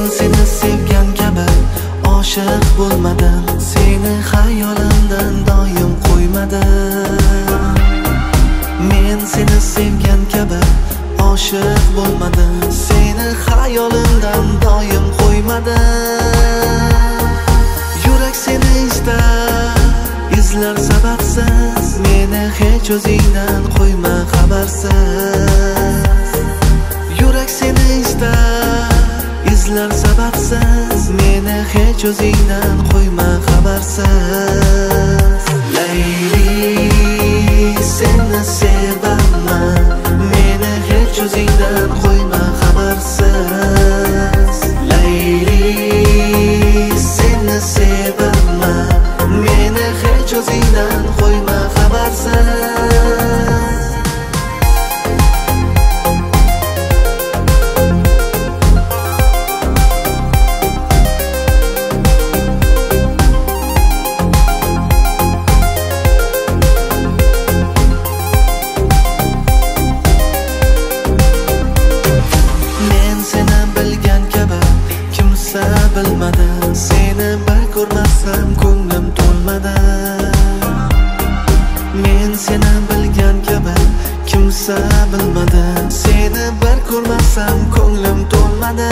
seni sevgan kabi oshiq bo'lmadim, seni xayolimdan doim qo'ymadim. Men seni sevgan kabi oshiq bo'lmadim, seni xayolimdan doim qo'ymadim. Yurak seni istar, izlar sababsiz, meni hech o'zingdan qo'yma xabarsiz. Yurak seni istar, izlar sababsiz, meni hech o'zingdan qo'yma xabarsiz. Layli, seni sevaman, meni hech o'zingdan qo'yma xabarsiz. Layli, seni sevaman, meni hech o'zingdan qo'yma xabarsiz. Bilmadi, seni bir ko'rmasam ko'nglim to'lmadi. Men seni bilgan kabi kimsa bilmadi, seni bir ko'rmasam ko'nglim to'lmadi.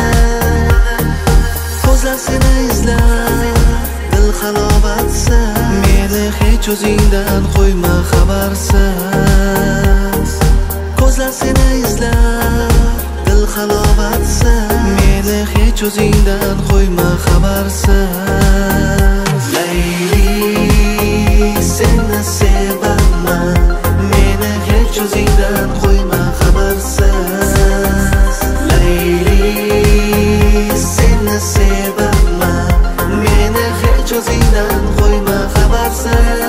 Ko'zlar seni izlar, dil halovatsiz, meni hech o'zingdan qo'yma xabarsiz. Ko'zlar seni izlar, dil halovatsiz, meni hech o'zingdan qo'yma xabarsiz. Layli, seni sevaman, meni hech o'zingdan qo'yma xabarsiz. Layli, seni sevaman, meni hech o'zingdan qo'yma xabarsiz.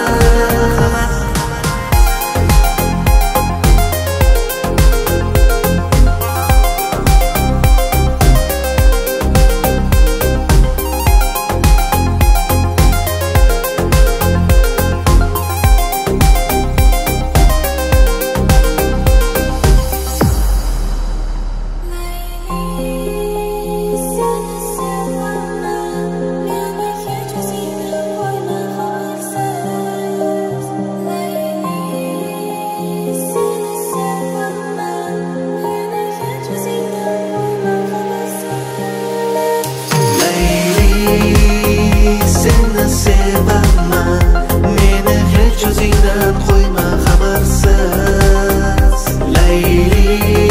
Seni sevaman, meni hech o'zingdan qo'yma xabarsiz. Layli,